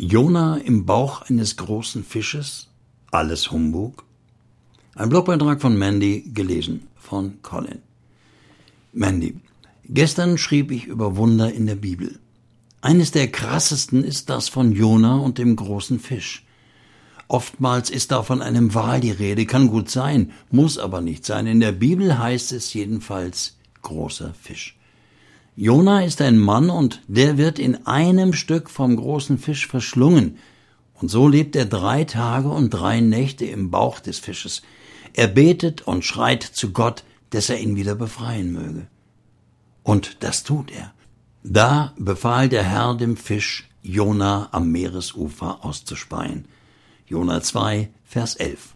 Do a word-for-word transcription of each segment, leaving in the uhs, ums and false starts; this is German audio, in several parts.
Jona im Bauch eines großen Fisches? Alles Humbug? Ein Blogbeitrag von Mandy, gelesen von Colin. Mandy: Gestern schrieb ich über Wunder in der Bibel. Eines der krassesten ist das von Jona und dem großen Fisch. Oftmals ist da von einem Wal die Rede, kann gut sein, muss aber nicht sein. In der Bibel heißt es jedenfalls großer Fisch. Jona ist ein Mann und der wird in einem Stück vom großen Fisch verschlungen. Und so lebt er drei Tage und drei Nächte im Bauch des Fisches. Er betet und schreit zu Gott, dass er ihn wieder befreien möge. Und das tut er. Da befahl der Herr dem Fisch, Jona am Meeresufer auszuspeien. Jona zwei, Vers elf.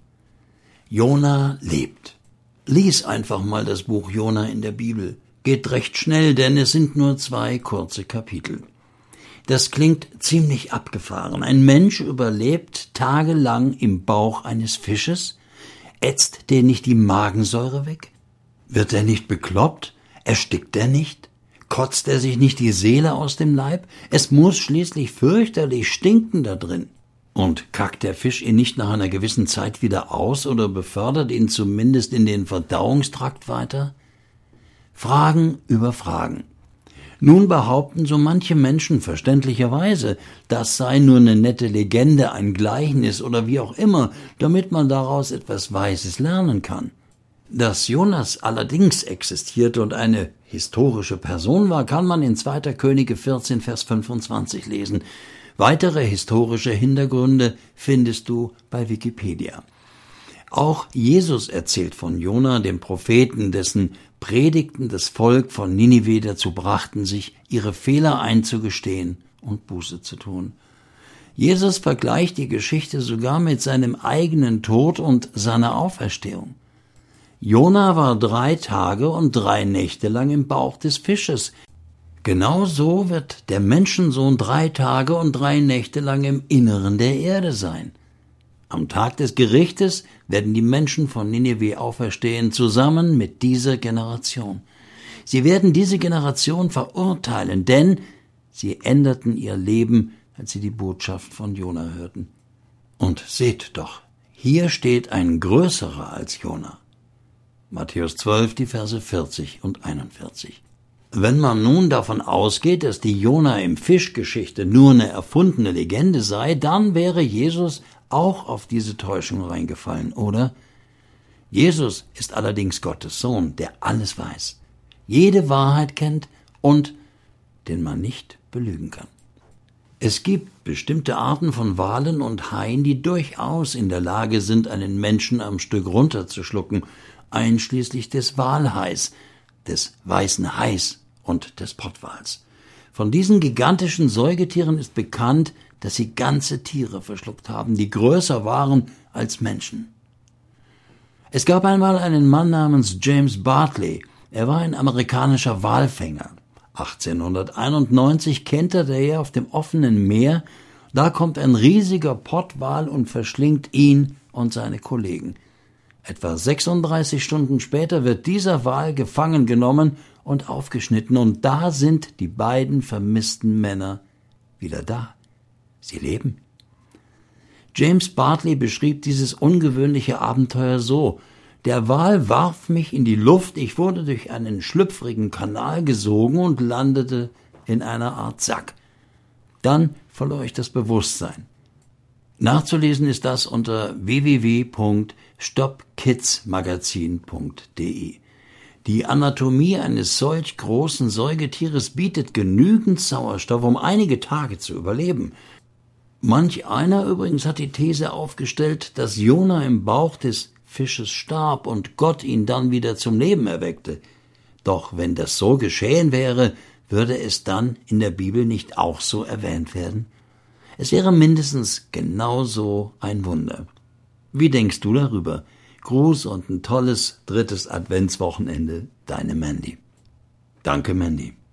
Jona lebt. Lies einfach mal das Buch Jona in der Bibel. Geht recht schnell, denn es sind nur zwei kurze Kapitel. Das klingt ziemlich abgefahren. Ein Mensch überlebt tagelang im Bauch eines Fisches? Ätzt der nicht die Magensäure weg? Wird er nicht bekloppt? Erstickt er nicht? Kotzt er sich nicht die Seele aus dem Leib? Es muss schließlich fürchterlich stinken da drin. Und kackt der Fisch ihn nicht nach einer gewissen Zeit wieder aus oder befördert ihn zumindest in den Verdauungstrakt weiter? Fragen über Fragen. Nun behaupten so manche Menschen verständlicherweise, das sei nur eine nette Legende, ein Gleichnis oder wie auch immer, damit man daraus etwas Weises lernen kann. Dass Jonas allerdings existierte und eine historische Person war, kann man in zweiter Könige vierzehn, Vers fünfundzwanzig lesen. Weitere historische Hintergründe findest du bei Wikipedia. Auch Jesus erzählt von Jona, dem Propheten, dessen Predigten das Volk von Ninive dazu brachten, sich ihre Fehler einzugestehen und Buße zu tun. Jesus vergleicht die Geschichte sogar mit seinem eigenen Tod und seiner Auferstehung. Jona war drei Tage und drei Nächte lang im Bauch des Fisches. Genauso wird der Menschensohn drei Tage und drei Nächte lang im Inneren der Erde sein. Am Tag des Gerichtes werden die Menschen von Ninive auferstehen, zusammen mit dieser Generation. Sie werden diese Generation verurteilen, denn sie änderten ihr Leben, als sie die Botschaft von Jona hörten. Und seht doch, hier steht ein Größerer als Jona. Matthäus zwölf, die Verse vierzig und einundvierzig. Wenn man nun davon ausgeht, dass die Jona im Fischgeschichte nur eine erfundene Legende sei, dann wäre Jesus auch auf diese Täuschung reingefallen, oder? Jesus ist allerdings Gottes Sohn, der alles weiß, jede Wahrheit kennt und den man nicht belügen kann. Es gibt bestimmte Arten von Walen und Haien, die durchaus in der Lage sind, einen Menschen am Stück runterzuschlucken, einschließlich des Walhais, des weißen Hais und des Pottwals. Von diesen gigantischen Säugetieren ist bekannt, dass sie ganze Tiere verschluckt haben, die größer waren als Menschen. Es gab einmal einen Mann namens James Bartley. Er war ein amerikanischer Walfänger. achtzehnhunderteinundneunzig kenterte er auf dem offenen Meer. Da kommt ein riesiger Pottwal und verschlingt ihn und seine Kollegen. Etwa sechsunddreißig Stunden später wird dieser Wal gefangen genommen und aufgeschnitten, und da sind die beiden vermissten Männer wieder da. Sie leben. James Bartley beschrieb dieses ungewöhnliche Abenteuer so: Der Wal warf mich in die Luft, ich wurde durch einen schlüpfrigen Kanal gesogen und landete in einer Art Sack. Dann verlor ich das Bewusstsein. Nachzulesen ist das unter w w w punkt stop kids magazin punkt d e. Die Anatomie eines solch großen Säugetieres bietet genügend Sauerstoff, um einige Tage zu überleben. Manch einer übrigens hat die These aufgestellt, dass Jona im Bauch des Fisches starb und Gott ihn dann wieder zum Leben erweckte. Doch wenn das so geschehen wäre, würde es dann in der Bibel nicht auch so erwähnt werden? Es wäre mindestens genauso ein Wunder. Wie denkst du darüber? Gruß und ein tolles drittes Adventswochenende, deine Mandy. Danke, Mandy.